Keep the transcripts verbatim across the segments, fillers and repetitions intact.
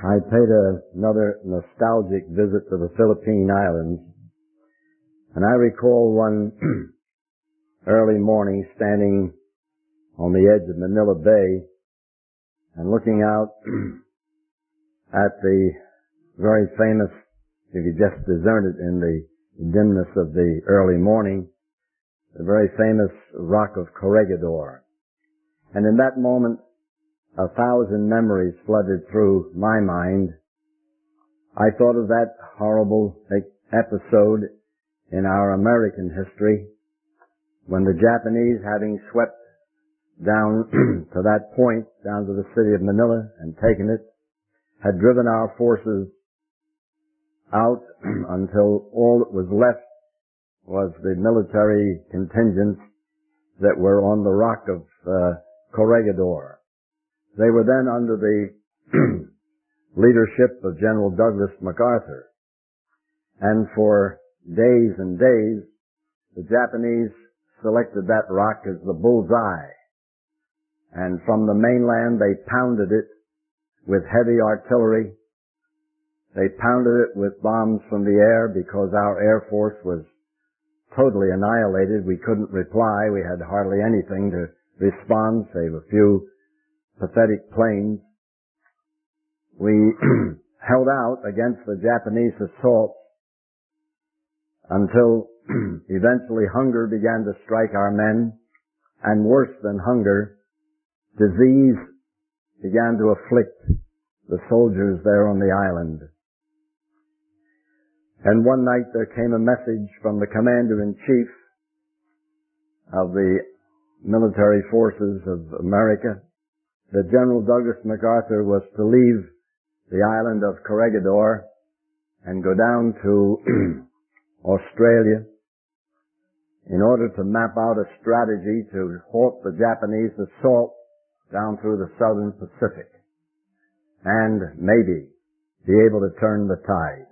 I paid a, another nostalgic visit to the Philippine Islands, and I recall one early morning standing on the edge of Manila Bay and looking out at the very famous, if you just discern it in the dimness of the early morning, the very famous Rock of Corregidor. And in that moment, a thousand memories flooded through my mind. I thought of that horrible episode in our American history when the Japanese, having swept down to that point, down to the city of Manila and taken it, had driven our forces out until all that was left was the military contingents that were on the Rock of uh, Corregidor. They were then under the leadership of General Douglas MacArthur. And for days and days, the Japanese selected that rock as the bullseye. And from the mainland, they pounded it with heavy artillery. They pounded it with bombs from the air because our Air Force was totally annihilated. We couldn't reply. We had hardly anything to respond, save a few pathetic planes. We held out against the Japanese assault until eventually hunger began to strike our men, and worse than hunger, disease began to afflict the soldiers there on the island. And one night there came a message from the Commander-in-Chief of the military forces of America that General Douglas MacArthur was to leave the island of Corregidor and go down to Australia in order to map out a strategy to halt the Japanese assault down through the southern Pacific and maybe be able to turn the tide.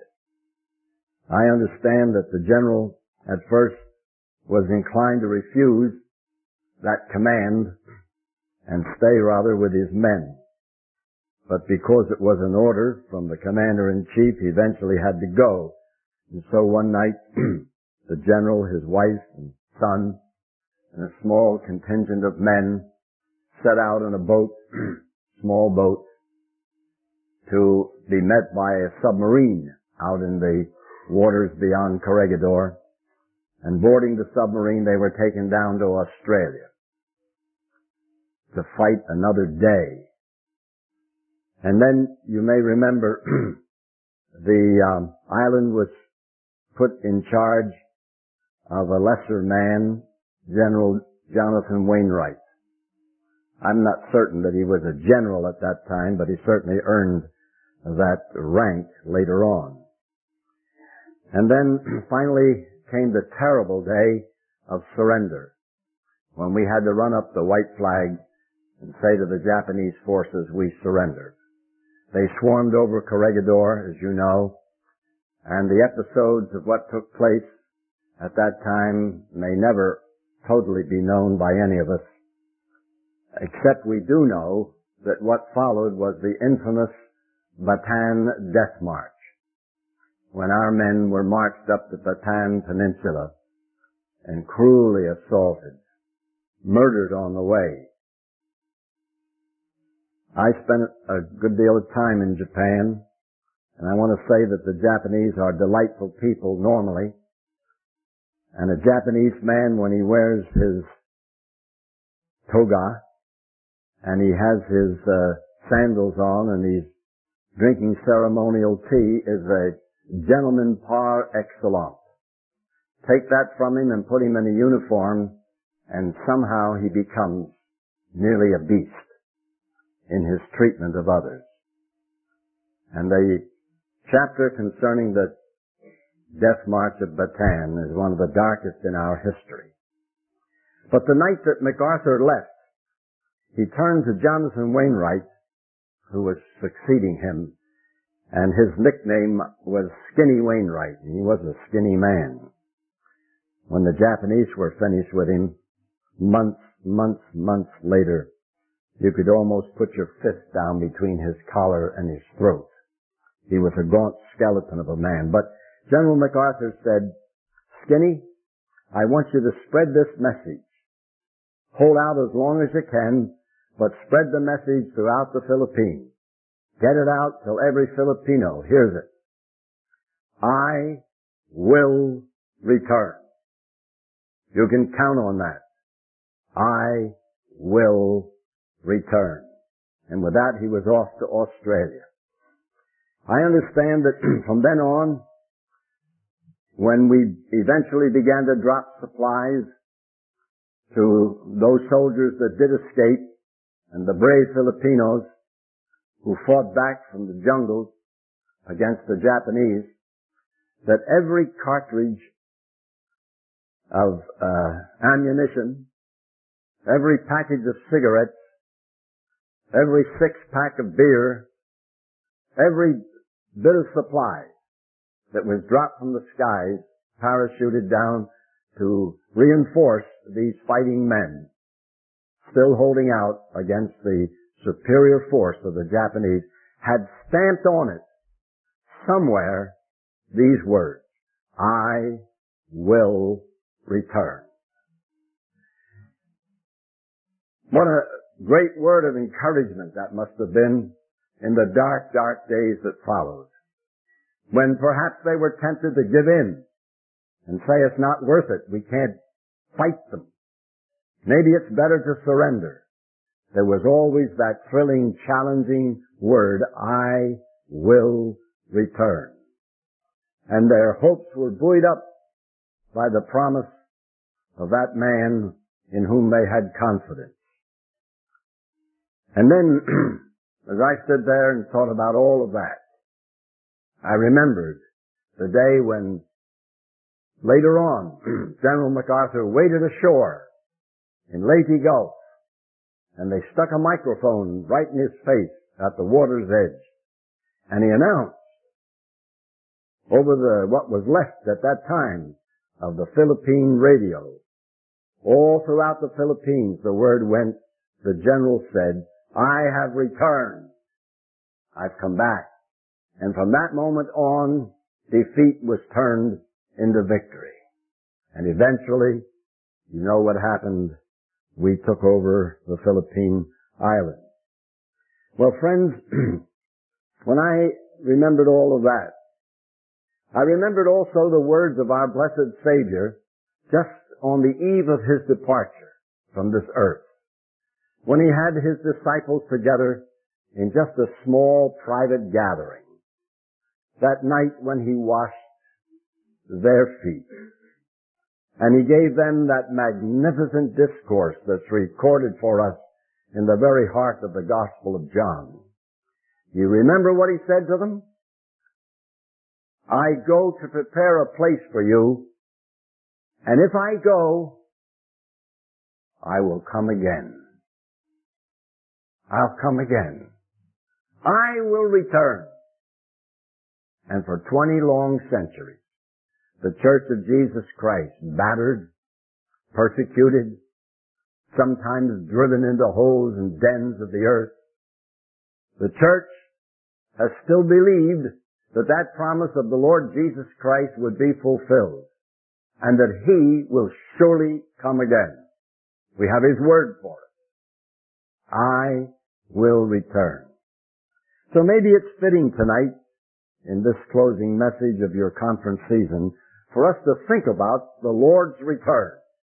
I understand that the general at first was inclined to refuse that command and stay rather with his men. But because it was an order from the Commander-in-Chief, he eventually had to go. And so one night, the general, his wife and son, and a small contingent of men set out in a boat, small boat, to be met by a submarine out in the waters beyond Corregidor. And boarding the submarine, they were taken down to Australia to fight another day. And then you may remember the um, island was put in charge of a lesser man, General Jonathan Wainwright. I'm not certain that he was a general at that time, but he certainly earned that rank later on. And then finally came the terrible day of surrender, when we had to run up the white flag and say to the Japanese forces, we surrender. They swarmed over Corregidor, as you know, and the episodes of what took place at that time may never totally be known by any of us, except we do know that what followed was the infamous Bataan Death March, when our men were marched up the Bataan Peninsula and cruelly assaulted, murdered on the way. I spent a good deal of time in Japan, and I want to say that the Japanese are delightful people normally. And a Japanese man, when he wears his toga and he has his uh, sandals on and he's drinking ceremonial tea, is a gentleman par excellence. Take that from him and put him in a uniform, and somehow he becomes nearly a beast in his treatment of others. And the chapter concerning the Death March of Bataan is one of the darkest in our history. But the night that MacArthur left, he turned to Jonathan Wainwright, who was succeeding him, and his nickname was Skinny Wainwright. He was a skinny man. When the Japanese were finished with him, months, months, months later, you could almost put your fist down between his collar and his throat. He was a gaunt skeleton of a man. But General MacArthur said, Skinny, I want you to spread this message. Hold out as long as you can, but spread the message throughout the Philippines. Get it out till every Filipino hears it. I will return. You can count on that. I will return. And with that, he was off to Australia. I understand that from then on, when we eventually began to drop supplies to those soldiers that did escape and the brave Filipinos who fought back from the jungles against the Japanese, that every cartridge of uh, ammunition, every package of cigarettes, every six-pack of beer, every bit of supply that was dropped from the skies parachuted down to reinforce these fighting men, still holding out against the superior force of the Japanese, had stamped on it somewhere these words, I will return. What a great word of encouragement that must have been in the dark, dark days that followed, when perhaps they were tempted to give in and say it's not worth it, we can't fight them. Maybe it's better to surrender. There was always that thrilling, challenging word, I will return. And their hopes were buoyed up by the promise of that man in whom they had confidence. And then, as I stood there and thought about all of that, I remembered the day when, later on, General MacArthur waded ashore in Leyte Gulf, and they stuck a microphone right in his face at the water's edge, and he announced over the what was left at that time of the Philippine radio, all throughout the Philippines, the word went, the general said, I have returned. I've come back. And from that moment on, defeat was turned into victory. And eventually, you know what happened. We took over the Philippine Islands. Well, friends, when I remembered all of that, I remembered also the words of our blessed Savior just on the eve of his departure from this earth, when he had his disciples together in just a small private gathering, that night when he washed their feet. And he gave them that magnificent discourse that's recorded for us in the very heart of the Gospel of John. You remember what he said to them? I go to prepare a place for you, and if I go, I will come again. I'll come again. I will return. And for twenty long centuries, the Church of Jesus Christ, battered, persecuted, sometimes driven into holes and dens of the earth, the Church has still believed that that promise of the Lord Jesus Christ would be fulfilled, and that He will surely come again. We have His word for it. I will return. So maybe it's fitting tonight, in this closing message of your conference season, for us to think about the Lord's return.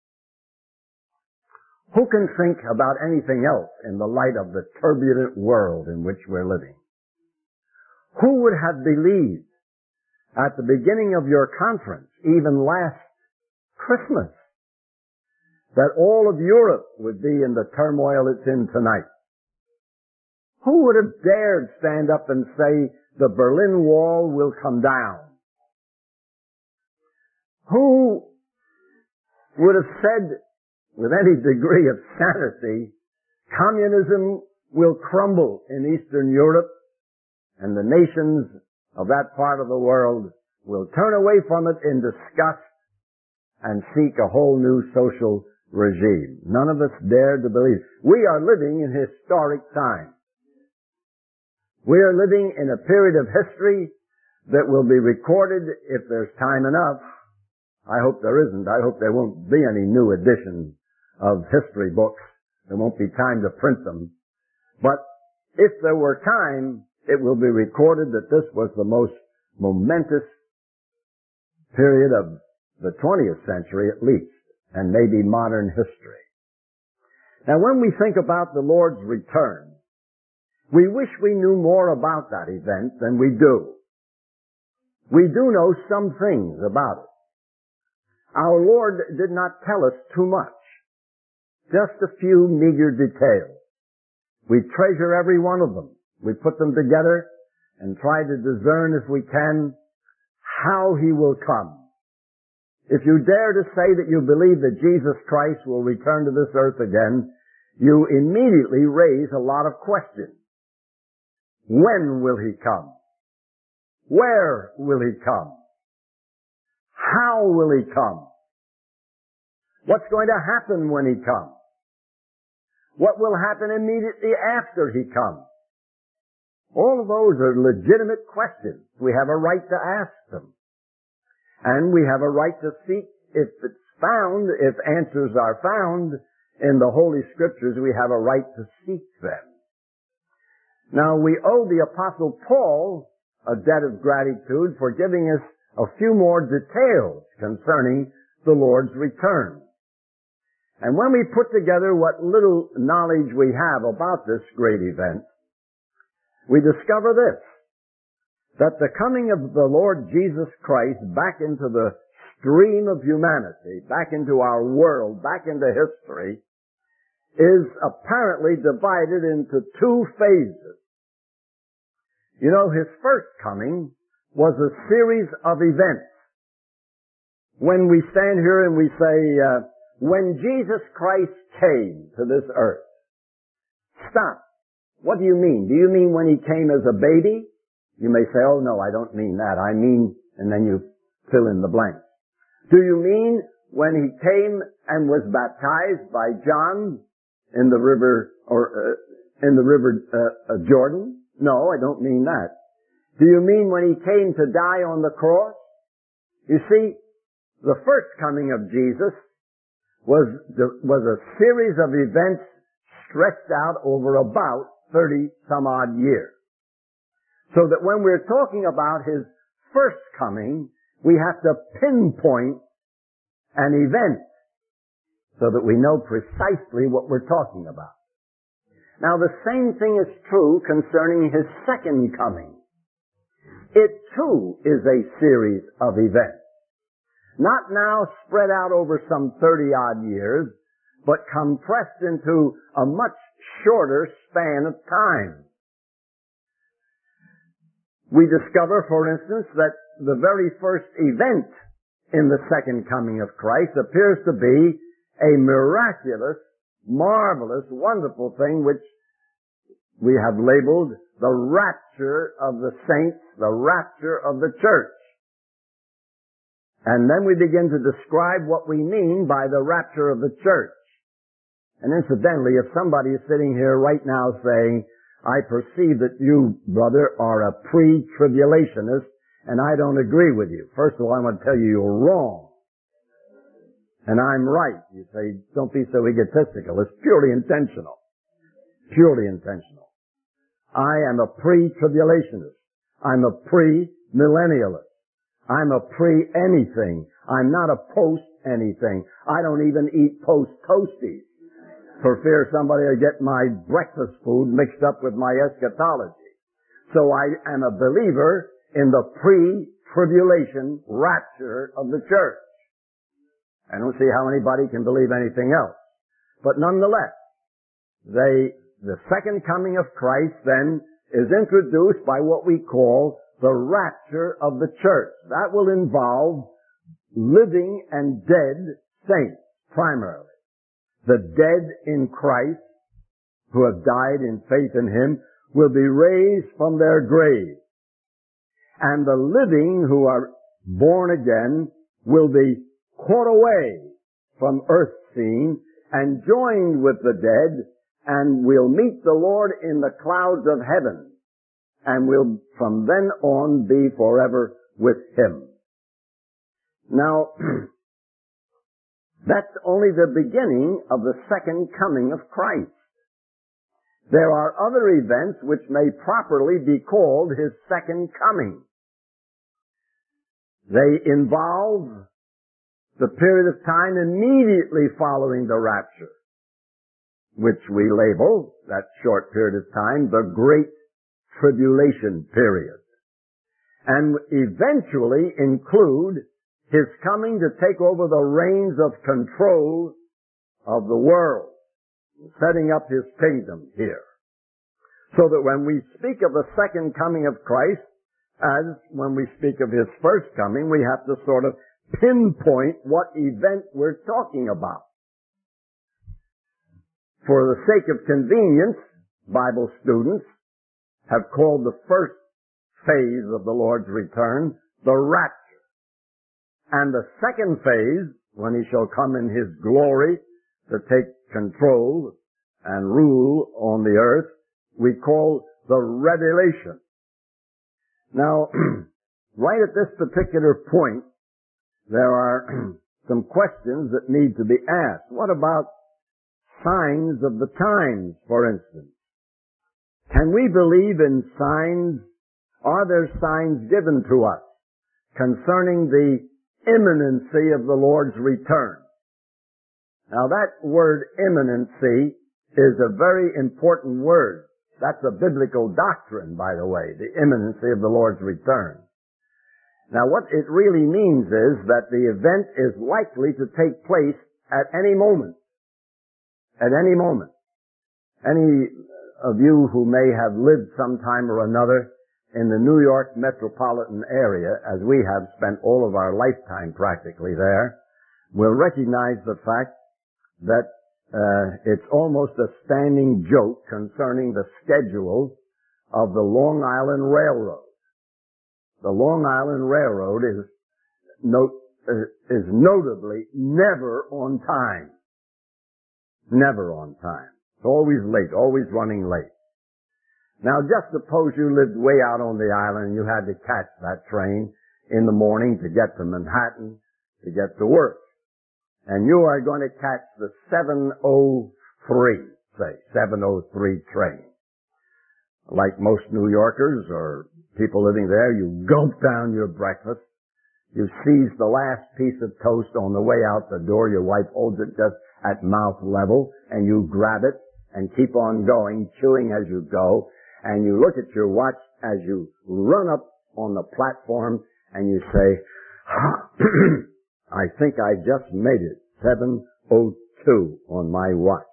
Who can think about anything else in the light of the turbulent world in which we're living? Who would have believed at the beginning of your conference, even last Christmas, that all of Europe would be in the turmoil it's in tonight? Who would have dared stand up and say, the Berlin Wall will come down? Who would have said, with any degree of sanity, communism will crumble in Eastern Europe, and the nations of that part of the world will turn away from it in disgust and seek a whole new social regime? None of us dared to believe. We are living in historic times. We are living in a period of history that will be recorded if there's time enough. I hope there isn't. I hope there won't be any new editions of history books. There won't be time to print them. But if there were time, it will be recorded that this was the most momentous period of the twentieth century at least, and maybe modern history. Now when we think about the Lord's return, we wish we knew more about that event than we do. We do know some things about it. Our Lord did not tell us too much. Just a few meager details. We treasure every one of them. We put them together and try to discern, if we can, how He will come. If you dare to say that you believe that Jesus Christ will return to this earth again, you immediately raise a lot of questions. When will He come? Where will He come? How will He come? What's going to happen when He comes? What will happen immediately after He comes? All of those are legitimate questions. We have a right to ask them. And we have a right to seek, if it's found, if answers are found in the Holy Scriptures, we have a right to seek them. Now, we owe the Apostle Paul a debt of gratitude for giving us a few more details concerning the Lord's return. And when we put together what little knowledge we have about this great event, we discover this, that the coming of the Lord Jesus Christ back into the stream of humanity, back into our world, back into history, is apparently divided into two phases. You know, His first coming was a series of events. When we stand here and we say, uh, when Jesus Christ came to this earth, stop. What do you mean? Do you mean when He came as a baby? You may say, oh no, I don't mean that. I mean, and then you fill in the blank. Do you mean when He came and was baptized by John in the river, or uh, in the river uh, uh, Jordan? No, I don't mean that. Do you mean when He came to die on the cross? You see, the first coming of Jesus was was a series of events stretched out over about thirty some odd years. So that when we're talking about His first coming, we have to pinpoint an event so that we know precisely what we're talking about. Now the same thing is true concerning His second coming. It too is a series of events. Not now spread out over some thirty odd years, but compressed into a much shorter span of time. We discover, for instance, that the very first event in the second coming of Christ appears to be a miraculous, marvelous, wonderful thing which we have labeled the rapture of the saints, the rapture of the church. And then we begin to describe what we mean by the rapture of the church. And incidentally, if somebody is sitting here right now saying, I perceive that you, brother, are a pre-tribulationist, and I don't agree with you. First of all, I want to tell you you're wrong. And I'm right. You say, don't be so egotistical. It's purely intentional. Purely intentional. I am a pre-tribulationist. I'm a pre-millennialist. I'm a pre-anything. I'm not a post-anything. I don't even eat post-toasties for fear somebody will get my breakfast food mixed up with my eschatology. So I am a believer in the pre-tribulation rapture of the church. I don't see how anybody can believe anything else. But nonetheless, they, the second coming of Christ then is introduced by what we call the rapture of the church. That will involve living and dead saints, primarily. The dead in Christ, who have died in faith in Him, will be raised from their graves. And the living who are born again will be caught away from earth's scene and joined with the dead, and will meet the Lord in the clouds of heaven. and will from then on be forever with Him. Now, that's only the beginning of the second coming of Christ. There are other events which may properly be called His second coming. They involve the period of time immediately following the rapture, which we label, that short period of time, the Great Tribulation period, and eventually include His coming to take over the reins of control of the world, setting up His kingdom here. So that when we speak of the second coming of Christ, as when we speak of His first coming, we have to sort of pinpoint what event we're talking about. For the sake of convenience, Bible students have called the first phase of the Lord's return the rapture. And the second phase, when He shall come in His glory to take control and rule on the earth, we call the revelation. Now, right at this particular point, there are some questions that need to be asked. What about signs of the times, for instance? Can we believe in signs? Are there signs given to us concerning the imminency of the Lord's return? Now that word imminency is a very important word. That's a biblical doctrine, by the way, the imminency of the Lord's return. Now what it really means is that the event is likely to take place at any moment. At any moment. Any of you who may have lived sometime or another in the New York metropolitan area, as we have spent all of our lifetime practically there, will recognize the fact that uh, it's almost a standing joke concerning the schedule of the Long Island Railroad. The Long Island Railroad is note, uh, is notably never on time. Never on time. It's always late, always running late. Now just suppose you lived way out on the island and you had to catch that train in the morning to get to Manhattan, to get to work. And you are going to catch the seven oh three, say, seven oh three train. Like most New Yorkers or people living there, you gulp down your breakfast. You seize the last piece of toast on the way out the door. Your wife holds it just at mouth level, and you grab it and keep on going, chewing as you go. And you look at your watch as you run up on the platform, and you say, I think I just made it, seven oh two on my watch.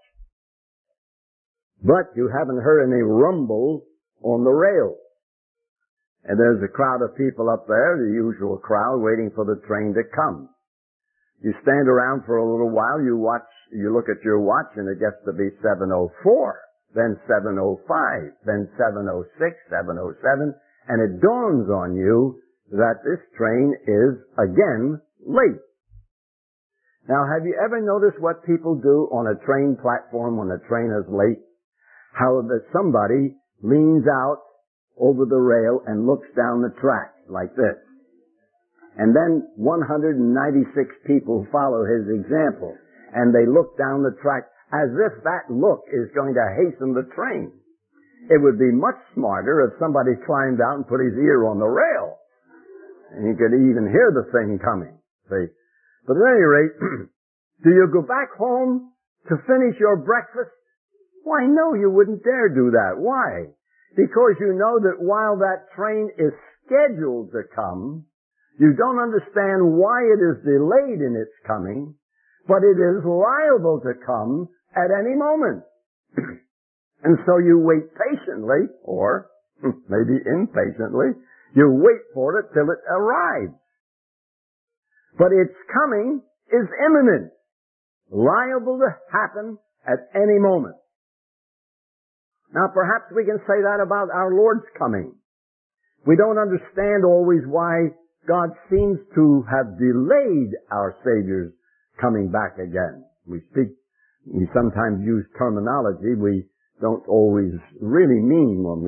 But you haven't heard any rumble on the rail. And there's a crowd of people up there, the usual crowd, waiting for the train to come. You stand around for a little while, you watch, you look at your watch, and it gets to be seven oh four, then seven oh five, then seven oh six, seven oh seven, and it dawns on you that this train is again late. Now, have you ever noticed what people do on a train platform when a train is late? How that somebody leans out over the rail and looks down the track like this. And then one hundred ninety-six people follow his example, and they look down the track as if that look is going to hasten the train. It would be much smarter if somebody climbed out and put his ear on the rail, and you could even hear the thing coming. See? But at any rate, do you go back home to finish your breakfast? Why, no, you wouldn't dare do that. Why? Because you know that while that train is scheduled to come, you don't understand why it is delayed in its coming, but it is liable to come at any moment. And so you wait patiently, or maybe impatiently, you wait for it till it arrives. But its coming is imminent, liable to happen at any moment. Now perhaps we can say that about our Lord's coming. We don't understand always why God seems to have delayed our Savior's coming back again. We speak, we sometimes use terminology we don't always really mean when we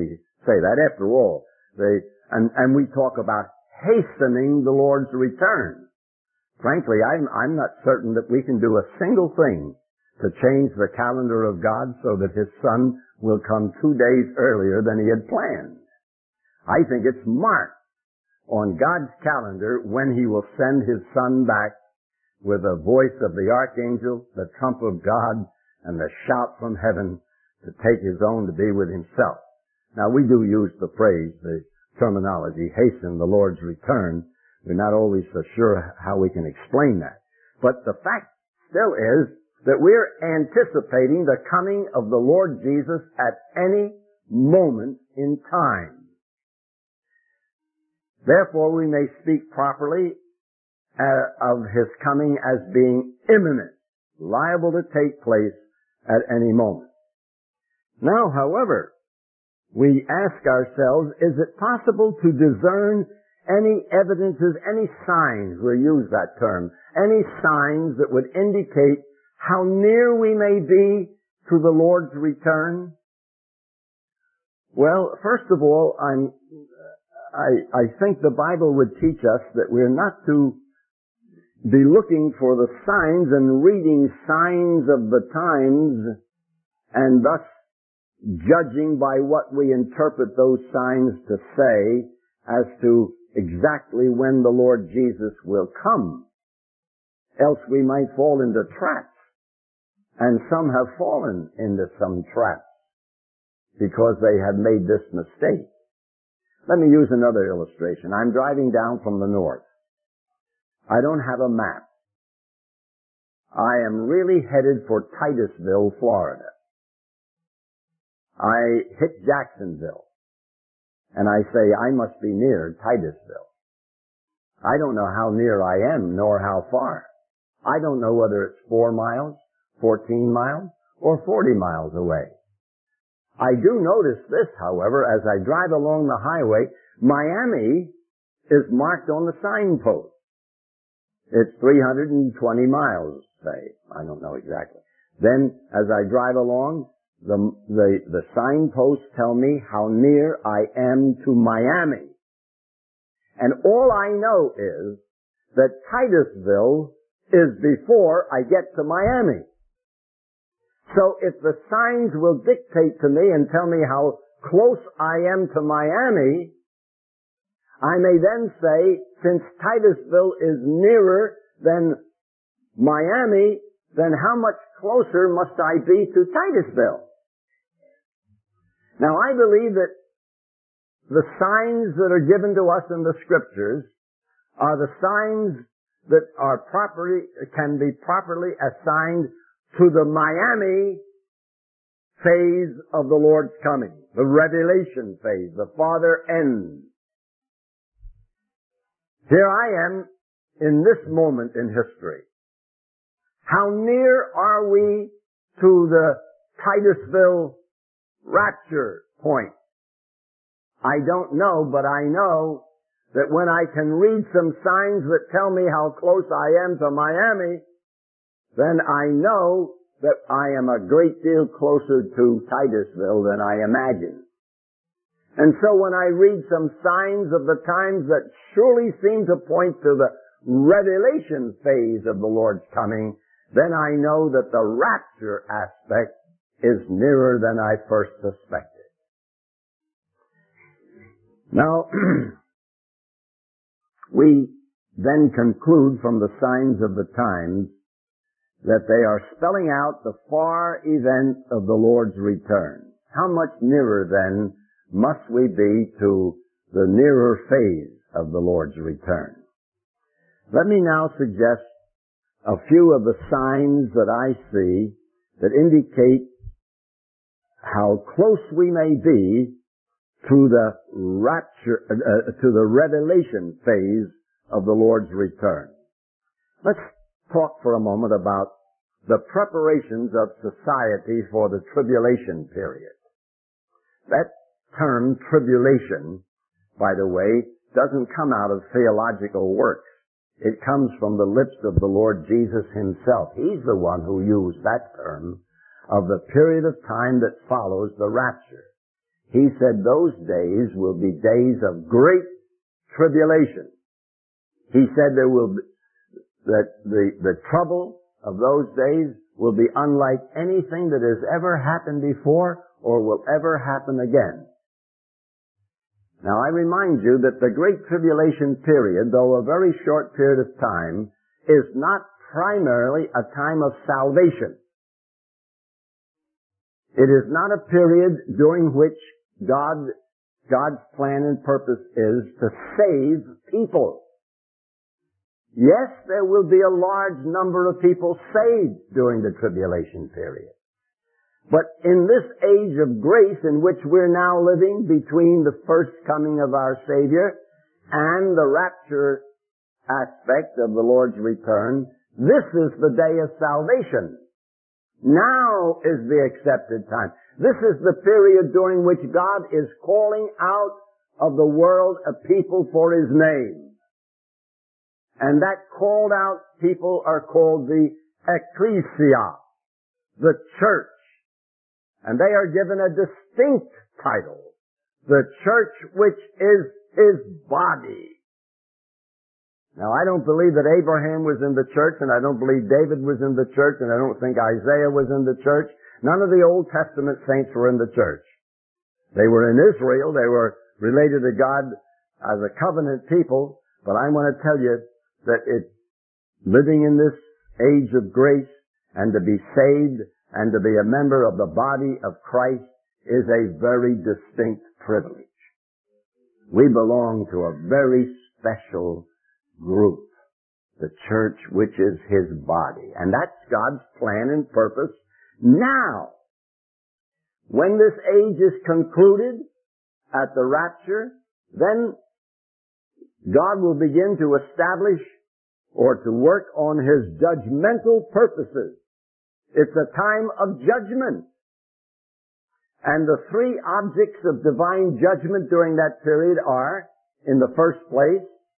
say that. After all, they, and, and we talk about hastening the Lord's return. Frankly, I'm, I'm not certain that we can do a single thing to change the calendar of God so that His Son will come two days earlier than He had planned. I think it's marked on God's calendar when He will send His Son back with the voice of the archangel, the trump of God, and the shout from heaven to take His own to be with Himself. Now, we do use the phrase, the terminology, hasten the Lord's return. We're not always so sure how we can explain that. But the fact still is that we're anticipating the coming of the Lord Jesus at any moment in time. Therefore, we may speak properly uh, of His coming as being imminent, liable to take place at any moment. Now, however, we ask ourselves, is it possible to discern any evidences, any signs, we'll use that term, any signs that would indicate how near we may be to the Lord's return? Well, first of all, I'm, I, I think the Bible would teach us that we're not to be looking for the signs and reading signs of the times and thus judging by what we interpret those signs to say as to exactly when the Lord Jesus will come. Else we might fall into traps. And some have fallen into some traps because they have made this mistake. Let me use another illustration. I'm driving down from the north. I don't have a map. I am really headed for Titusville, Florida. I hit Jacksonville, and I say I must be near Titusville. I don't know how near I am, nor how far. I don't know whether it's four miles, fourteen miles, or forty miles away. I do notice this, however, as I drive along the highway, Miami is marked on the signpost. It's three hundred twenty miles, say. I don't know exactly. Then, as I drive along, the, the, the signposts tell me how near I am to Miami. And all I know is that Titusville is before I get to Miami. So if the signs will dictate to me and tell me how close I am to Miami, I may then say, since Titusville is nearer than Miami, then how much closer must I be to Titusville? Now, I believe that the signs that are given to us in the Scriptures are the signs that are properly, can be properly assigned to the Miami phase of the Lord's coming, the revelation phase, the farther end. Here I am in this moment in history. How near are we to the Titusville rapture point? I don't know, but I know that when I can read some signs that tell me how close I am to Miami, then I know that I am a great deal closer to Titusville than I imagined. And so when I read some signs of the times that surely seem to point to the revelation phase of the Lord's coming, then I know that the rapture aspect is nearer than I first suspected. Now, we then conclude from the signs of the times that they are spelling out the far event of the Lord's return. How much nearer then must we be to the nearer phase of the Lord's return? Let me now suggest a few of the signs that I see that indicate how close we may be to the rapture, uh, to the revelation phase of the Lord's return. Let's talk for a moment about the preparations of society for the tribulation period. That term, tribulation, by the way, doesn't come out of theological works. It comes from the lips of the Lord Jesus Himself. He's the one who used that term of the period of time that follows the rapture. He said those days will be days of great tribulation. He said there will be, that the, the trouble of those days will be unlike anything that has ever happened before or will ever happen again. Now I remind you that the Great Tribulation period, though a very short period of time, is not primarily a time of salvation. It is not a period during which God, God's plan and purpose is to save people. Yes, there will be a large number of people saved during the tribulation period. But in this age of grace in which we're now living between the first coming of our Savior and the rapture aspect of the Lord's return, this is the day of salvation. Now is the accepted time. This is the period during which God is calling out of the world a people for His name. And that called out people are called the ecclesia, the church. And they are given a distinct title, the church which is His body. Now, I don't believe that Abraham was in the church, and I don't believe David was in the church, and I don't think Isaiah was in the church. None of the Old Testament saints were in the church. They were in Israel. They were related to God as a covenant people. But I want to tell you that it, living in this age of grace and to be saved and to be a member of the body of Christ is a very distinct privilege. We belong to a very special group, the church which is His body. And that's God's plan and purpose now. When this age is concluded at the rapture, then God will begin to establish or to work on His judgmental purposes. It's a time of judgment. And the three objects of divine judgment during that period are, in the first place,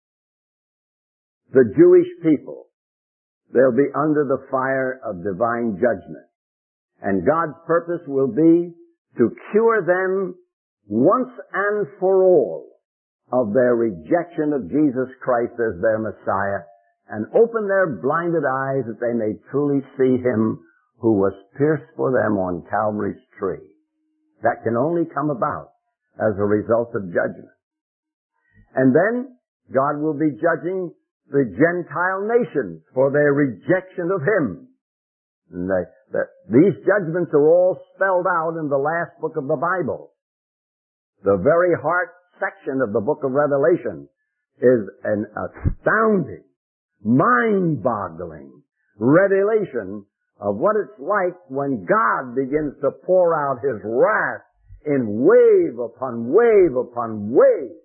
the Jewish people. They'll be under the fire of divine judgment. And God's purpose will be to cure them once and for all of their rejection of Jesus Christ as their Messiah and open their blinded eyes that they may truly see Him who was pierced for them on Calvary's tree. That can only come about as a result of judgment. And then God will be judging the Gentile nations for their rejection of Him. And they, the, these judgments are all spelled out in the last book of the Bible. The very heart section of the book of Revelation is an astounding, mind-boggling revelation of what it's like when God begins to pour out His wrath in wave upon wave upon wave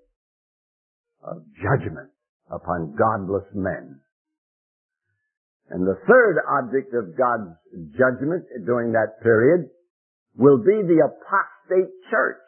of judgment upon godless men. And the third object of God's judgment during that period will be the apostate church.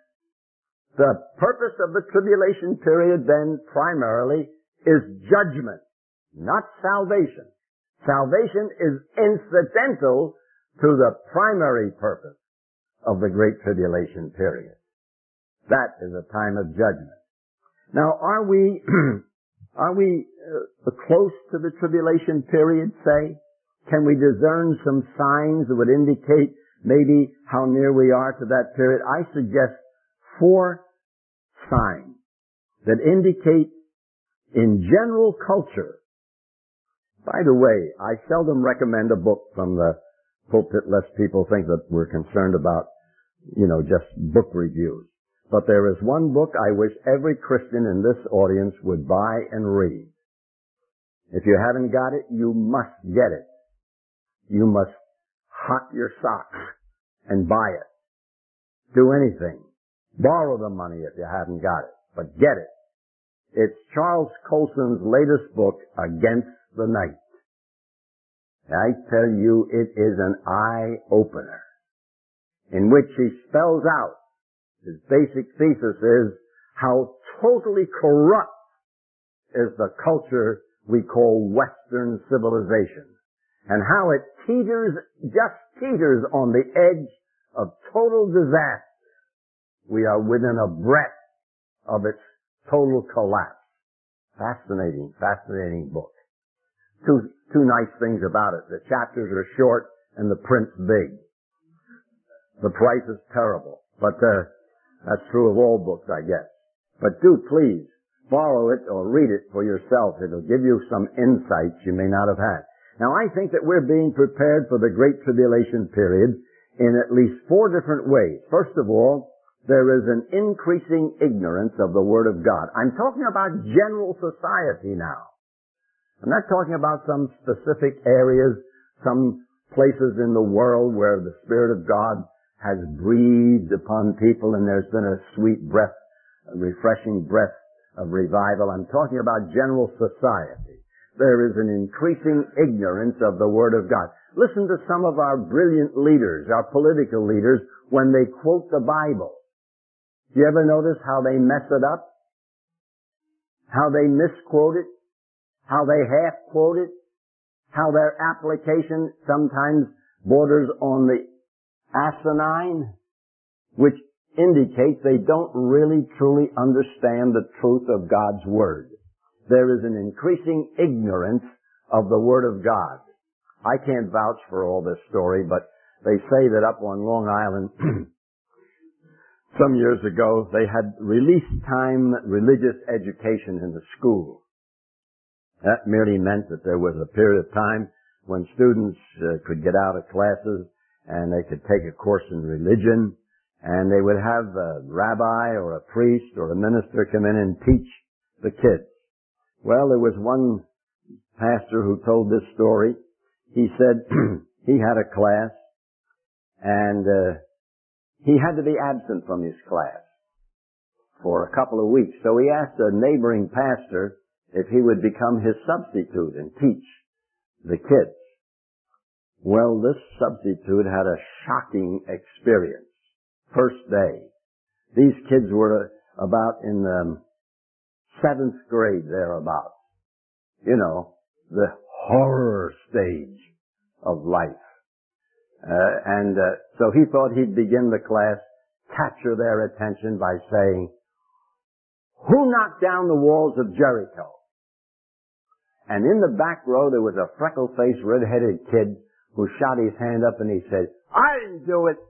The purpose of the tribulation period then primarily is judgment, not salvation. Salvation is incidental to the primary purpose of the Great Tribulation period. That is a time of judgment. Now, are we are we uh, close to the tribulation period, say? Can we discern some signs that would indicate maybe how near we are to that period? I suggest four signs that indicate in general culture. By the way, I seldom recommend a book from the pulpit lest people think that we're concerned about, you know, just book reviews. But there is one book I wish every Christian in this audience would buy and read. If you haven't got it, you must get it. You must hot your socks and buy it. Do anything. Borrow the money if you haven't got it, but get it. It's Charles Colson's latest book, Against the Night. I tell you, it is an eye-opener in which he spells out his basic thesis is how totally corrupt is the culture we call Western civilization, and how it teeters, just teeters on the edge of total disaster we are within a breath of its total collapse. Fascinating, fascinating book. Two, two nice things about it. The chapters are short and the print's big. The price is terrible, but uh, that's true of all books, I guess. But do please borrow it or read it for yourself. It'll give you some insights you may not have had. Now, I think that we're being prepared for the Great Tribulation period in at least four different ways. First of all, there is an increasing ignorance of the Word of God. I'm talking about general society now. I'm not talking about some specific areas, some places in the world where the Spirit of God has breathed upon people and there's been a sweet breath, a refreshing breath of revival. I'm talking about general society. There is an increasing ignorance of the Word of God. Listen to some of our brilliant leaders, our political leaders, when they quote the Bible. Do you ever notice how they mess it up? How they misquote it? How they half-quote it? How their application sometimes borders on the asinine, which indicates they don't really truly understand the truth of God's Word. There is an increasing ignorance of the Word of God. I can't vouch for all this story, but they say that up on Long Island, some years ago, they had release time religious education in the school. That merely meant that there was a period of time when students uh, could get out of classes and they could take a course in religion, and they would have a rabbi or a priest or a minister come in and teach the kids. Well, there was one pastor who told this story. He said he had a class, and uh, he had to be absent from his class for a couple of weeks. So he asked a neighboring pastor if he would become his substitute and teach the kids. Well, this substitute had a shocking experience. First day. These kids were about in the seventh grade, thereabouts. You know, the horror stage of life. Uh, and uh, so he thought he'd begin the class, capture their attention by saying, "Who knocked down the walls of Jericho?" And in the back row there was a freckle-faced, red-headed kid who shot his hand up and he said, "I didn't do it."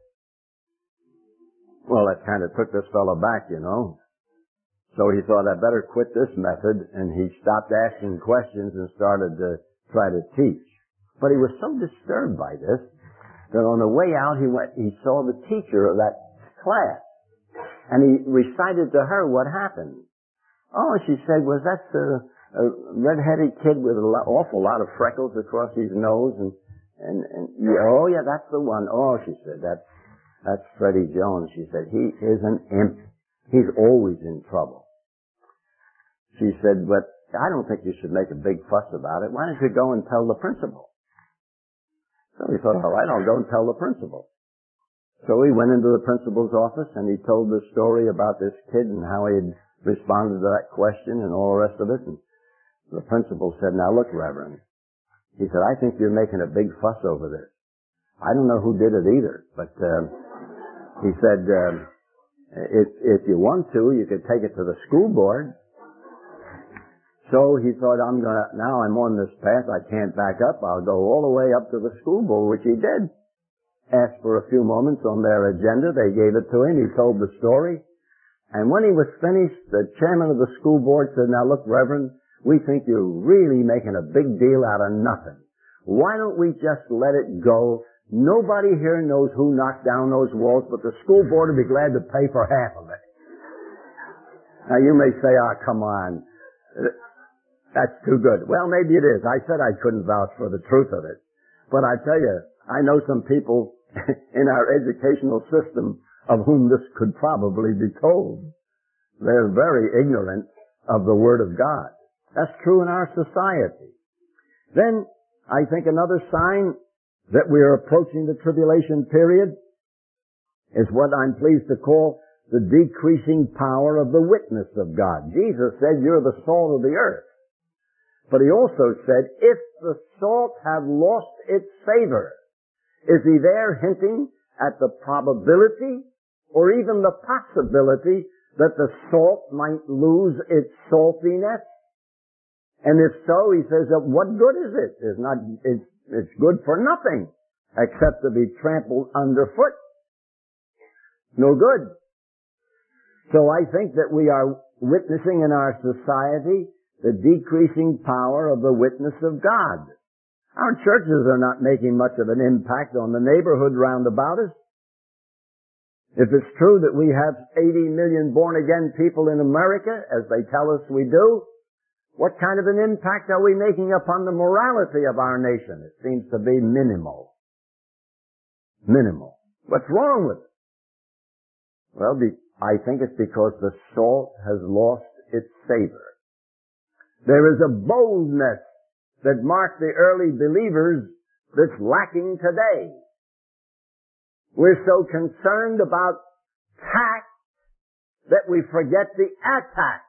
Well, that kind of took this fellow back, you know. So he thought, I better quit this method, and he stopped asking questions and started to try to teach. But he was so disturbed by this that on the way out he went, he saw the teacher of that class, and he recited to her what happened. Oh, she said, was that the a red-headed kid with an awful lot of freckles across his nose, and and, and yeah, oh yeah, that's the one. Oh, she said, that's that's Freddie Jones. She said, he is an imp. He's always in trouble. She said, but I don't think you should make a big fuss about it. Why don't you go and tell the principal? So he thought, all right, I'll go and tell the principal. So he went into the principal's office and he told the story about this kid and how he had responded to that question and all the rest of it. And the principal said, now look, Reverend, he said, I think you're making a big fuss over this. I don't know who did it either, but uh, he said, uh, if, if you want to, you could take it to the school board. So he thought, I'm gonna, now I'm on this path, I can't back up, I'll go all the way up to the school board, which he did. Asked for a few moments on their agenda, they gave it to him, he told the story. And when he was finished, the chairman of the school board said, now look, Reverend, we think you're really making a big deal out of nothing. Why don't we just let it go? Nobody here knows who knocked down those walls, but the school board will be glad to pay for half of it. Now you may say, ah, oh, come on. That's too good. Well, maybe it is. I said I couldn't vouch for the truth of it. But I tell you, I know some people in our educational system of whom this could probably be told. They're very ignorant of the Word of God. That's true in our society. Then, I think another sign that we are approaching the tribulation period is what I'm pleased to call the decreasing power of the witness of God. Jesus said, you're the salt of the earth. But he also said, if the salt have lost its savor, is he there hinting at the probability or even the possibility that the salt might lose its saltiness? And if so, he says, what good is it? It's not, it's, it's good for nothing except to be trampled underfoot. No good. So I think that we are witnessing in our society the decreasing power of the witness of God. Our churches are not making much of an impact on the neighborhood round about us. If it's true that we have eighty million born-again people in America, as they tell us we do, what kind of an impact are we making upon the morality of our nation? It seems to be minimal. Minimal. What's wrong with it? Well, be, I think it's because the salt has lost its savor. There is a boldness that marked the early believers that's lacking today. We're so concerned about tact that we forget the attack.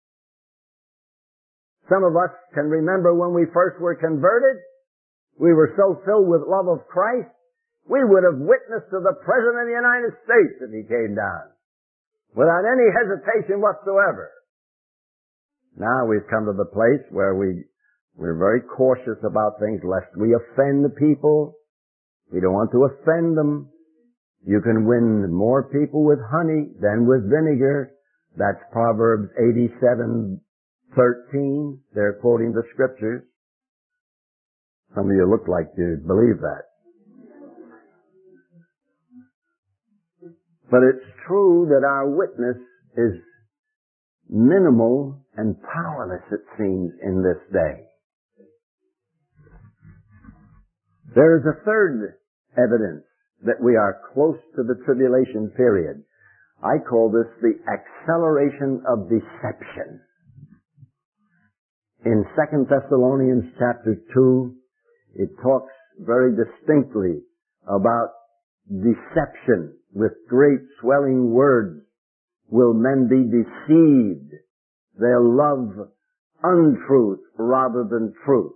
Some of us can remember when we first were converted, we were so filled with love of Christ, we would have witnessed to the President of the United States if he came down, without any hesitation whatsoever. Now we've come to the place where we, we're very cautious about things lest we offend the people. We don't want to offend them. You can win more people with honey than with vinegar. That's Proverbs eighty-seven thirteen. They're quoting the scriptures. Some of you look like you believe that. But it's true that our witness is minimal and powerless, it seems, in this day. There is a third evidence that we are close to the tribulation period. I call this the acceleration of deception. In Second Thessalonians chapter two, it talks very distinctly about deception. With great swelling words will men be deceived. They'll love untruth rather than truth.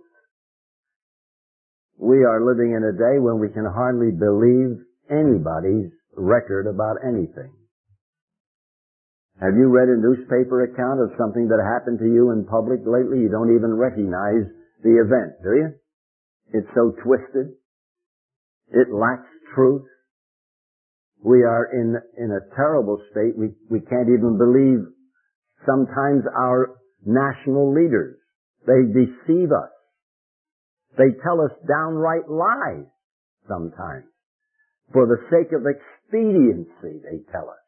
We are living in a day when we can hardly believe anybody's record about anything. Have you read a newspaper account of something that happened to you in public lately? You don't even recognize the event, do you? It's so twisted. It lacks truth. We are in, in a terrible state. We, we can't even believe sometimes our national leaders. They deceive us. They tell us downright lies sometimes. For the sake of expediency, they tell us.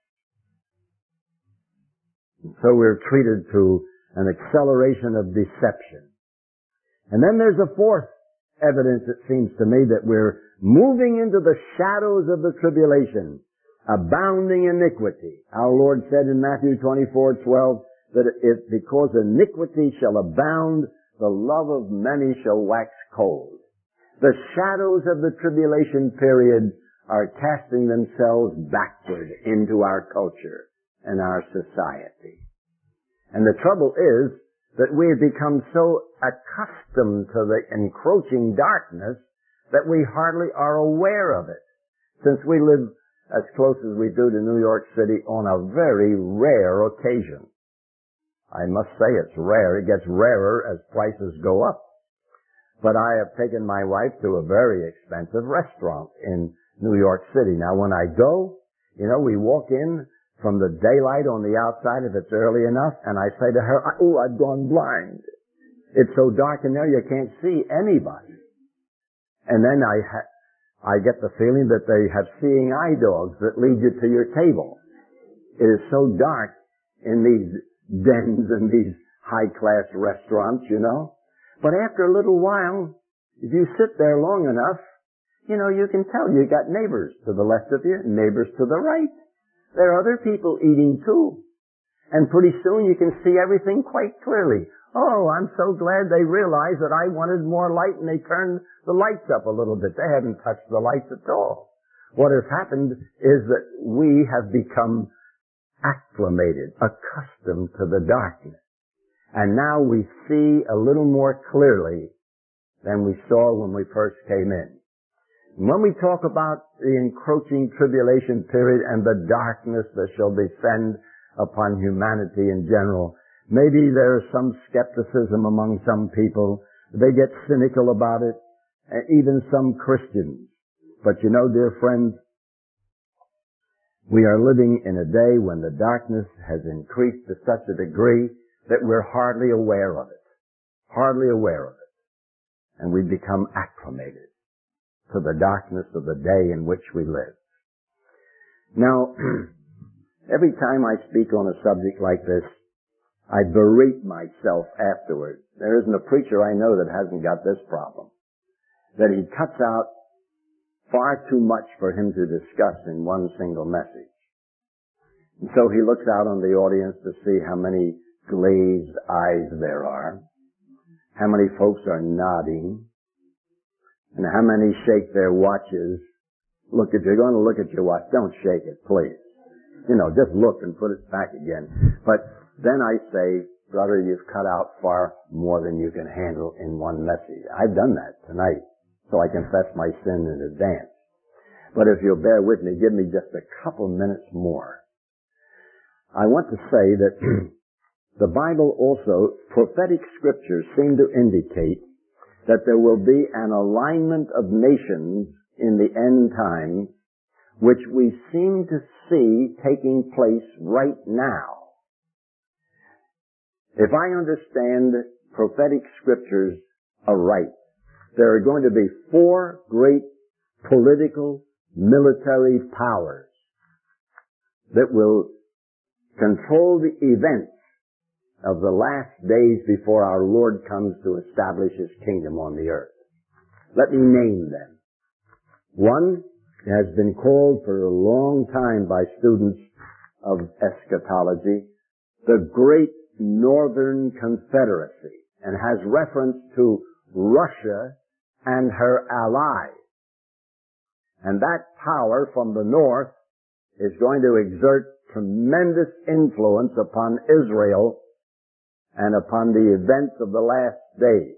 And so we're treated to an acceleration of deception. And then there's a fourth evidence, it seems to me, that we're moving into the shadows of the tribulation. Abounding iniquity. Our Lord said in Matthew twenty-four twelve that if because iniquity shall abound, the love of many shall wax cold. The shadows of the tribulation period are casting themselves backward into our culture and our society. And the trouble is that we have become so accustomed to the encroaching darkness that we hardly are aware of it. Since we live as close as we do to New York City on a very rare occasion. I must say it's rare. It gets rarer as prices go up. But I have taken my wife to a very expensive restaurant in New York City. Now when I go, you know, we walk in from the daylight on the outside if it's early enough, and I say to her, oh, I've gone blind. It's so dark in there you can't see anybody. And then I ha- I get the feeling that they have seeing eye dogs that lead you to your table. It is so dark in these dens and these high-class restaurants, you know. But after a little while, if you sit there long enough, you know, you can tell you got neighbors to the left of you and neighbors to the right. There are other people eating too. And pretty soon you can see everything quite clearly. Oh, I'm so glad they realized that I wanted more light and they turned the lights up a little bit. They haven't touched the lights at all. What has happened is that we have become acclimated, accustomed to the darkness. And now we see a little more clearly than we saw when we first came in. And when we talk about the encroaching tribulation period and the darkness that shall descend upon humanity in general, maybe there is some skepticism among some people. They get cynical about it, and even some Christians. But you know, dear friends, we are living in a day when the darkness has increased to such a degree that we're hardly aware of it. Hardly aware of it. And we become acclimated to the darkness of the day in which we live. Now, every time I speak on a subject like this, I berate myself afterwards. There isn't a preacher I know that hasn't got this problem. That he cuts out far too much for him to discuss in one single message. And so he looks out on the audience to see how many glazed eyes there are, how many folks are nodding, and how many shake their watches. Look, if you're going to look at your watch, don't shake it, please. You know, just look and put it back again. But then I say, brother, you've cut out far more than you can handle in one message. I've done that tonight, so I confess my sin in advance. But if you'll bear with me, give me just a couple minutes more. I want to say that the Bible also, prophetic scriptures seem to indicate that there will be an alignment of nations in the end time, which we seem to see taking place right now. If I understand prophetic scriptures aright, there are going to be four great political, military powers that will control the events of the last days before our Lord comes to establish His kingdom on the earth. Let me name them. One has been called for a long time by students of eschatology the Great Northern Confederacy, and has reference to Russia and her allies. And that power from the north is going to exert tremendous influence upon Israel and upon the events of the last days.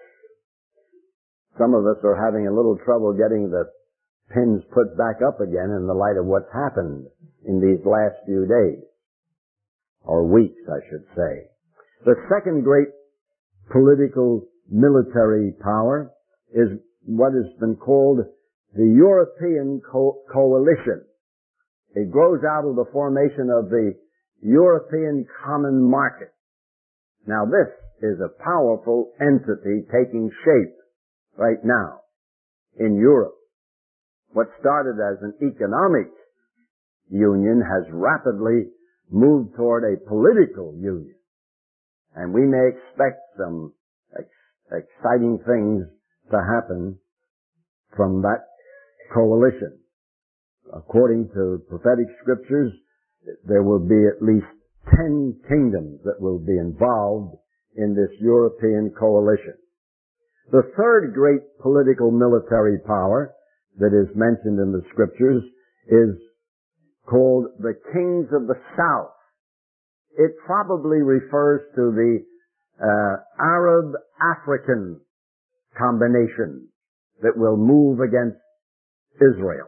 Some of us are having a little trouble getting the pins put back up again in the light of what's happened in these last few days. Or weeks, I should say. The second great political military power is what has been called the European Co- Coalition. It grows out of the formation of the European Common Market. Now this is a powerful entity taking shape right now in Europe. What started as an economic union has rapidly moved toward a political union. And we may expect some ex- exciting things to happen from that coalition. According to prophetic scriptures, there will be at least ten kingdoms that will be involved in this European coalition. The third great political military power that is mentioned in the scriptures is called the Kings of the South. It probably refers to the uh, Arab-African combination that will move against Israel.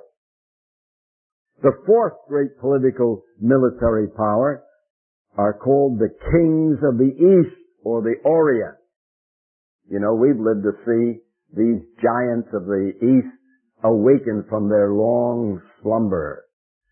The fourth great political military power are called the Kings of the East or the Orient. You know, we've lived to see these giants of the East awaken from their long slumber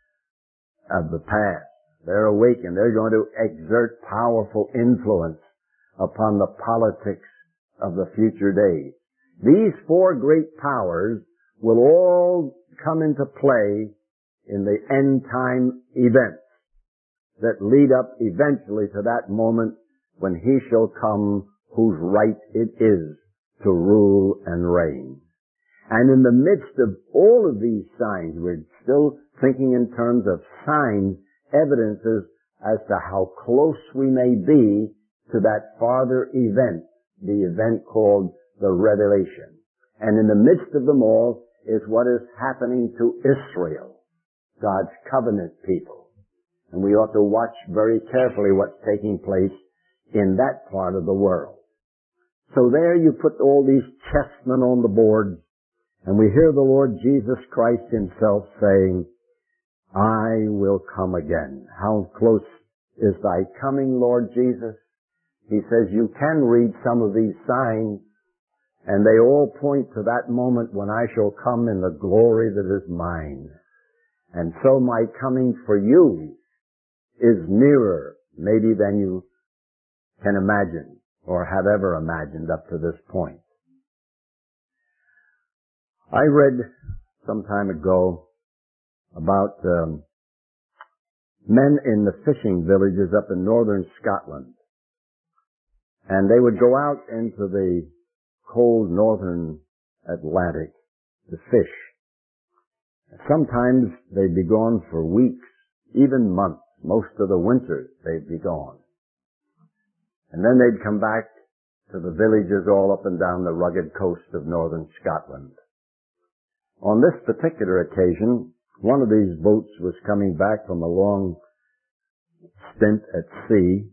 of the past. They're awakened. They're going to exert powerful influence upon the politics of the future days. These four great powers will all come into play in the end time events that lead up eventually to that moment when He shall come whose right it is to rule and reign. And in the midst of all of these signs, we're still thinking in terms of signs, evidences as to how close we may be to that farther event, the event called the Revelation. And in the midst of them all is what is happening to Israel, God's covenant people. And we ought to watch very carefully what's taking place in that part of the world. So there you put all these chessmen on the board, And we hear the Lord Jesus Christ himself saying, I will come again. How close is thy coming, Lord Jesus? He says you can read some of these signs, and they all point to that moment when I shall come in the glory that is mine. And so my coming for you is nearer, maybe, than you can imagine or have ever imagined up to this point. I read some time ago about um, men in the fishing villages up in northern Scotland. And they would go out into the cold northern Atlantic to fish. Sometimes they'd be gone for weeks, even months. Most of the winter they'd be gone. And then they'd come back to the villages all up and down the rugged coast of northern Scotland. On this particular occasion, one of these boats was coming back from a long stint at sea,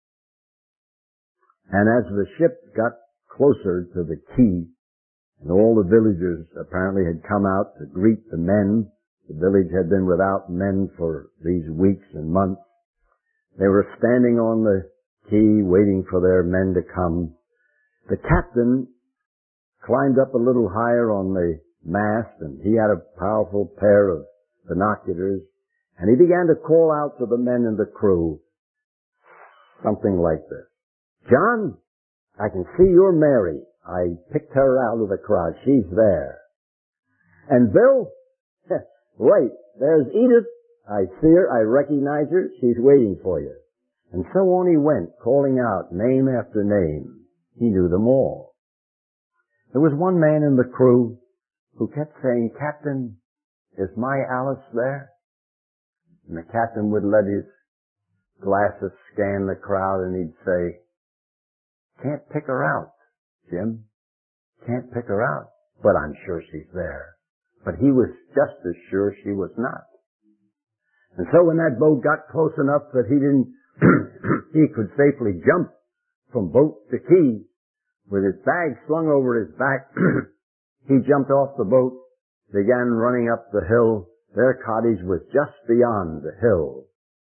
and as the ship got closer to the quay, and all the villagers apparently had come out to greet the men, the village had been without men for these weeks and months, they were standing on the quay waiting for their men to come. The captain climbed up a little higher on the mast, and he had a powerful pair of binoculars, and he began to call out to the men in the crew something like this. John, I can see you're Mary. I picked her out of the crowd. She's there. And Bill, wait, there's Edith. I see her. I recognize her. She's waiting for you. And so on he went, calling out name after name. He knew them all. There was one man in the crew who kept saying, Captain, is my Alice there? And the captain would let his glasses scan the crowd, and he'd say, can't pick her out, Jim. Can't pick her out. But I'm sure she's there. But he was just as sure she was not. And so when that boat got close enough that he didn't, he could safely jump from boat to quay with his bag slung over his back, he jumped off the boat, began running up the hill. Their cottage was just beyond the hill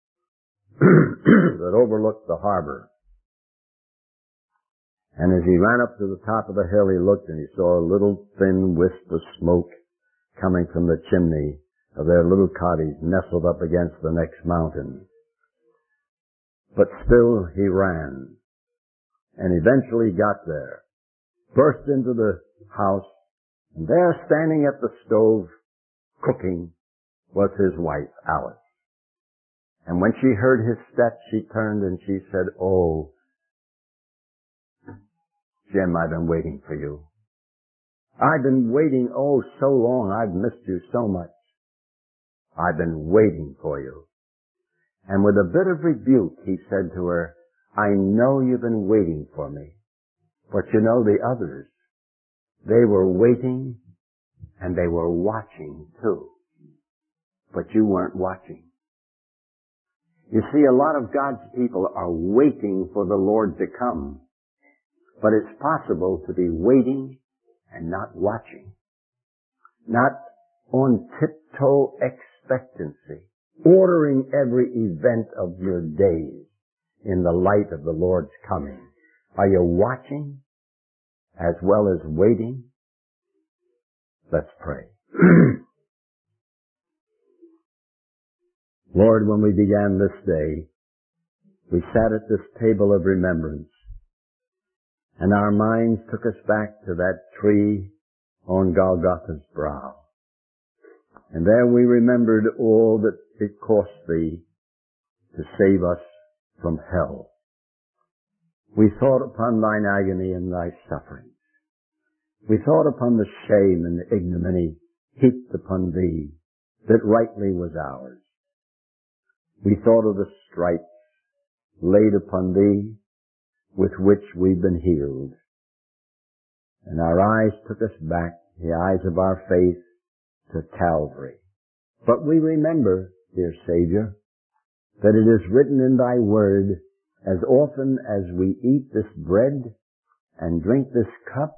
that overlooked the harbor. And as he ran up to the top of the hill, he looked and he saw a little thin wisp of smoke coming from the chimney of their little cottage nestled up against the next mountain. But still he ran, and eventually got there, burst into the house, and there, standing at the stove, cooking, was his wife, Alice. And when she heard his steps, she turned and she said, oh, Jim, I've been waiting for you. I've been waiting, oh, so long. I've missed you so much. I've been waiting for you. And with a bit of rebuke, he said to her, I know you've been waiting for me. But you know the others, they were waiting and they were watching too. But you weren't watching. You see, a lot of God's people are waiting for the Lord to come. But it's possible to be waiting and not watching. Not on tiptoe expectancy, ordering every event of your days in the light of the Lord's coming. Are you watching as well as waiting? Let's pray. Lord, when we began this day, we sat at this table of remembrance, and our minds took us back to that tree on Golgotha's brow. And there we remembered all that it cost thee to save us from hell. We thought upon thine agony and thy sufferings. We thought upon the shame and the ignominy heaped upon thee that rightly was ours. We thought of the stripes laid upon thee with which we've been healed. And our eyes took us back, the eyes of our faith, to Calvary. But we remember, dear Savior, that it is written in thy word, as often as we eat this bread and drink this cup,